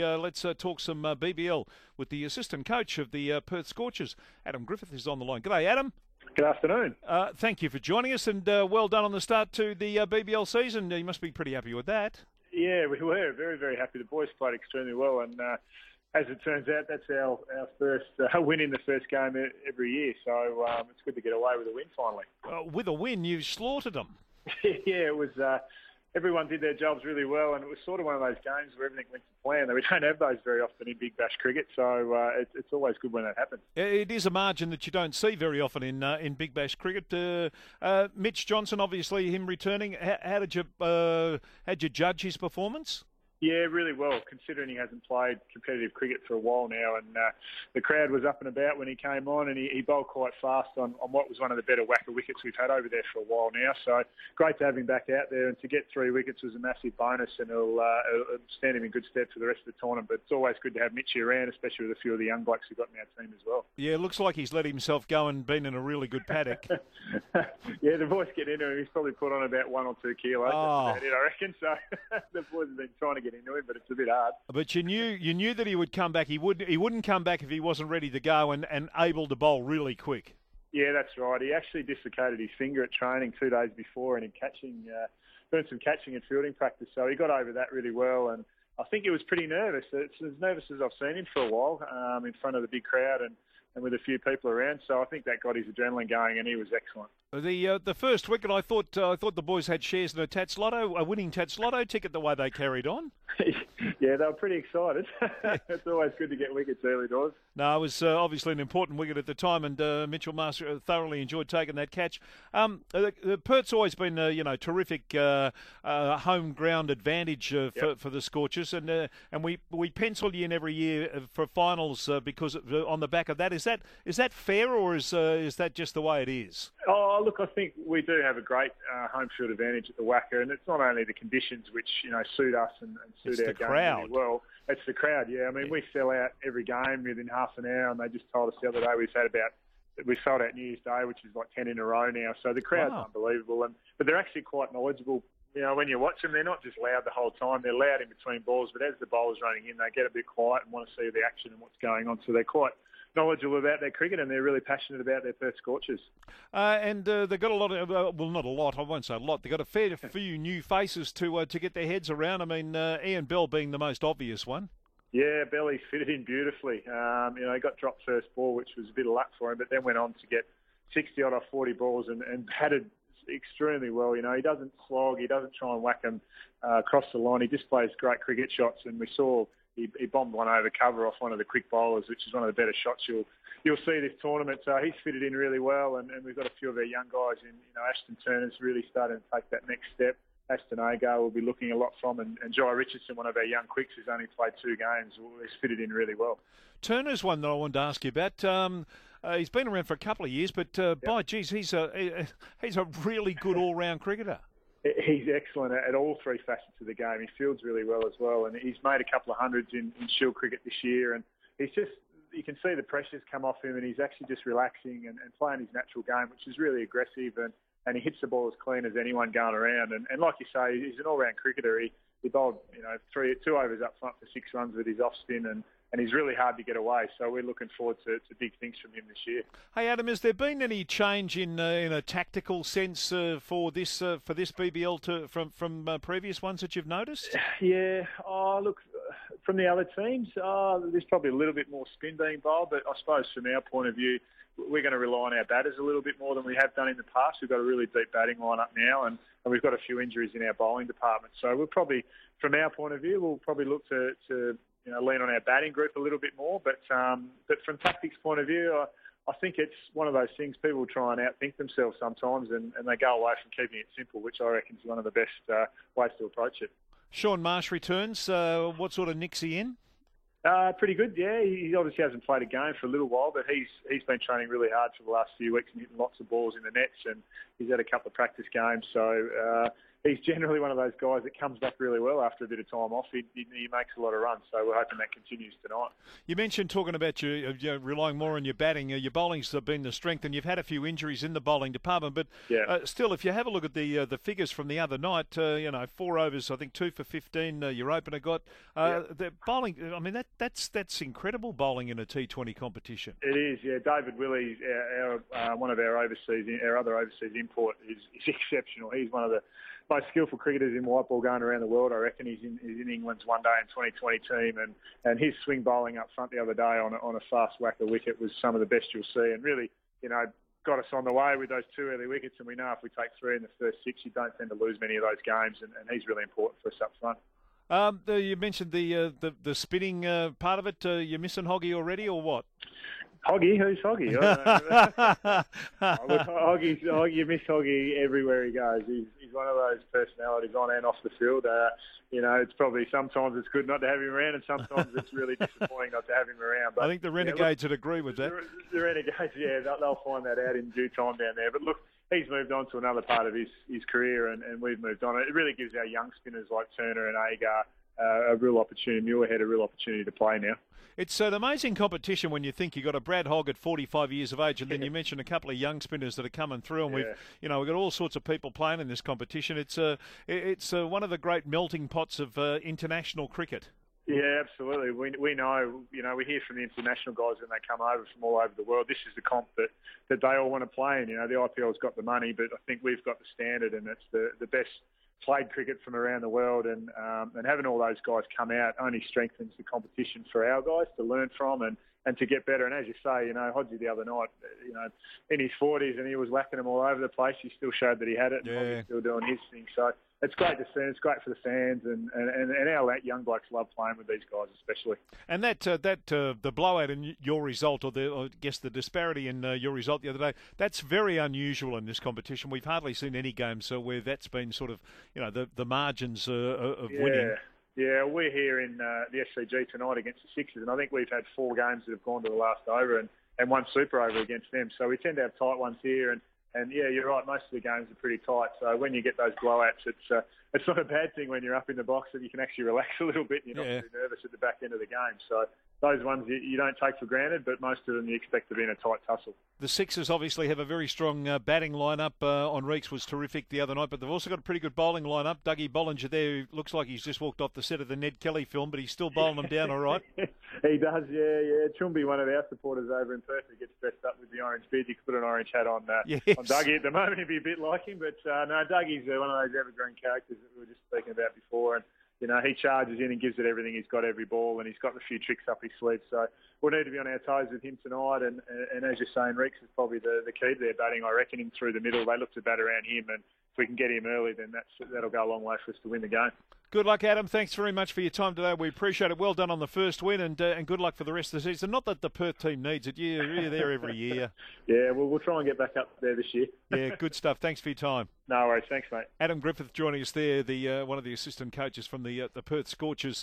Let's talk some BBL with the assistant coach of the Perth Scorchers. Adam Griffith is on the line. G'day, Adam. Good afternoon. Thank you for joining us, and well done on the start to the BBL season. You must be pretty happy with that. Yeah, we were very, very happy. The boys played extremely well, and as it turns out, that's our first win in the first game every year. So it's good to get away with a win finally. With a win, you slaughtered them. Yeah, it was. Everyone did their jobs really well, and it was sort of one of those games where everything went to plan. We don't have those very often in Big Bash cricket, so it's always good when that happens. It is a margin that you don't see very often in Big Bash cricket. Mitch Johnson, obviously him returning. How did you judge his performance? Yeah, really well, considering he hasn't played competitive cricket for a while now. And the crowd was up and about when he came on, and he bowled quite fast on what was one of the better whacker wickets we've had over there for a while now. So great to have him back out there, and to get 3 wickets was a massive bonus, and it'll stand him in good stead for the rest of the tournament. But it's always good to have Mitchie around, especially with a few of the young blokes we've got in our team as well. Yeah, it looks like he's let himself go and been in a really good paddock. Yeah, the boys get into him. He's probably put on about 1 or 2 kilos. Oh. That's about it, I reckon. So the boys have been trying to get into him, but it's a bit hard. But you knew that he would come back. He wouldn't come back if he wasn't ready to go and able to bowl really quick. Yeah, that's right. He actually dislocated his finger at training 2 days before, and in catching, doing some catching and fielding practice. So he got over that really well, and I think he was pretty nervous. It's as nervous as I've seen him for a while, in front of the big crowd and with a few people around. So I think that got his adrenaline going, and he was excellent. The first wicket, I thought the boys had shares in a winning Tats Lotto ticket the way they carried on. Yeah, they were pretty excited. It's always good to get wickets early doors. No, it was obviously an important wicket at the time, and Mitchell Master thoroughly enjoyed taking that catch. Perth's always been terrific home ground advantage for the Scorchers, and we pencil you in every year for finals because on the back of that. Is that fair, or is that just the way it is? Oh, look, I think we do have a great home field advantage at the Wacker, and it's not only the conditions which suit us and suit our game really well. It's the crowd, yeah. I mean, we sell out every game within half an hour, and they just told us the other day we sold out New Year's Day, which is like 10 in a row now. So the crowd's unbelievable, but they're actually quite knowledgeable. When you watch them, they're not just loud the whole time. They're loud in between balls, but as the bowler's running in, they get a bit quiet and want to see the action and what's going on. So they're quite knowledgeable about their cricket, and they're really passionate about their Perth Scorchers. And they've got a lot of, well, not a lot, I won't say a lot, they've got a fair few new faces to get their heads around. I mean, Ian Bell being the most obvious one. Yeah, Belly fitted in beautifully. He got dropped first ball, which was a bit of luck for him, but then went on to get 60 odd off 40 balls and batted extremely well. He doesn't slog, he doesn't try and whack them across the line. He just plays great cricket shots, and we saw he bombed one over cover off one of the quick bowlers, which is one of the better shots you'll see this tournament. So he's fitted in really well, and we've got a few of our young guys in. Ashton Turner's really starting to take that next step. Aston Agar will be looking a lot from, and Jai Richardson, one of our young quicks, who's only played 2 games, has fitted in really well. Turner's one that I wanted to ask you about. He's been around for a couple of years, but by geez, he's a really good all-round cricketer. He's excellent at all 3 facets of the game. He fields really well as well, and he's made a couple of hundreds in Shield cricket this year, and he's just, you can see the pressures come off him, and he's actually just relaxing and playing his natural game, which is really aggressive, and he hits the ball as clean as anyone going around. And like you say, he's an all-round cricketer. He bowled 2 overs up front for 6 runs with his off-spin, and he's really hard to get away. So we're looking forward to big things from him this year. Hey Adam, has there been any change in a tactical sense for this BBL from previous ones that you've noticed? Yeah. Oh, look, from the other teams, there's probably a little bit more spin being bowled, but I suppose from our point of view, we're going to rely on our batters a little bit more than we have done in the past. We've got a really deep batting lineup now, and we've got a few injuries in our bowling department. So we'll probably, from our point of view, we'll probably look to lean on our batting group a little bit more. But from tactics point of view, I think it's one of those things people try and outthink themselves sometimes, and they go away from keeping it simple, which I reckon is one of the best ways to approach it. Shaun Marsh returns. What sort of nick's he in? Pretty good, yeah. He obviously hasn't played a game for a little while, but he's been training really hard for the last few weeks and hitting lots of balls in the nets, and he's had a couple of practice games. So he's generally one of those guys that comes back really well after a bit of time off. He makes a lot of runs, so we're hoping that continues tonight. You mentioned talking about you relying more on your batting. Your bowling's been the strength, and you've had a few injuries in the bowling department. But still, if you have a look at the figures from the other night, 4 overs, I think 2 for 15. Your opener got the bowling. I mean, that's incredible bowling in a T20 competition. It is, yeah. David Willey, one of our other overseas import, is exceptional. He's one of the most skillful cricketers in white ball going around the world. I reckon he's in England's one day in 2020 team, and his swing bowling up front the other day on a fast whacker wicket was some of the best you'll see, and really, got us on the way with those 2 early wickets. And we know if we take 3 in the first 6, you don't tend to lose many of those games, and he's really important for us up front. You mentioned the spinning part of it. You missing Hoggy already, or what? Hoggy? Who's Hoggy? Hoggy, you miss Hoggy everywhere he goes. He's one of those personalities on and off the field. It's probably sometimes it's good not to have him around, and sometimes it's really disappointing not to have him around. But I think the Renegades would agree with that. The Renegades, yeah, they'll find that out in due time down there. But look, he's moved on to another part of his career, and we've moved on. It really gives our young spinners like Turner and Agar a real opportunity, Muirhead a real opportunity to play now. It's an amazing competition when you think you've got a Brad Hogg at 45 years of age, and then you mentioned a couple of young spinners that are coming through, and we've got all sorts of people playing in this competition. It's one of the great melting pots of international cricket. Yeah, absolutely. We know, we hear from the international guys when they come over from all over the world. This is the comp that they all want to play in. The IPL's got the money, but I think we've got the standard, and it's the best played cricket from around the world, and having all those guys come out only strengthens the competition for our guys to learn from and to get better. And as you say, Hodgie the other night, in his 40s, and he was whacking them all over the place. He still showed that he had it, and Hoggie's still doing his thing. So it's great to see. It's great for the fans, and our young blokes love playing with these guys, especially. And the blowout in your result, or I guess the disparity in your result the other day, that's very unusual in this competition. We've hardly seen any games where that's been sort of, the margins of winning. Yeah, we're here in the SCG tonight against the Sixers, and I think we've had 4 games that have gone to the last over and 1 super over against them. So we tend to have tight ones here, and yeah, you're right, most of the games are pretty tight. So when you get those blowouts, it's not a bad thing when you're up in the box, that you can actually relax a little bit and you're not too nervous at the back end of the game. So those ones you don't take for granted, but most of them you expect to be in a tight tussle. The Sixers obviously have a very strong batting lineup. Enriques was terrific the other night, but they've also got a pretty good bowling lineup. Dougie Bollinger there, who looks like he's just walked off the set of the Ned Kelly film, but he's still bowling them down all right. He does, yeah. Chumbi, one of our supporters over in Perth, who gets dressed up with the orange beard. You could put an orange hat on Dougie at the moment. He'd be a bit like him, but no, Dougie's one of those evergreen characters that we were just speaking about before, and he charges in and gives it everything he's got every ball, and he's got a few tricks up his sleeve. So we'll need to be on our toes with him tonight. And as you're saying, Reeks is probably the key to their batting. I reckon him through the middle. They look to bat around him, and if we can get him early, then that'll go a long way for us to win the game. Good luck, Adam. Thanks very much for your time today. We appreciate it. Well done on the first win, and good luck for the rest of the season. Not that the Perth team needs it. You're there every year. Yeah, well, we'll try and get back up there this year. Yeah, good stuff. Thanks for your time. No worries. Thanks, mate. Adam Griffith joining us there, one of the assistant coaches from the Perth Scorchers.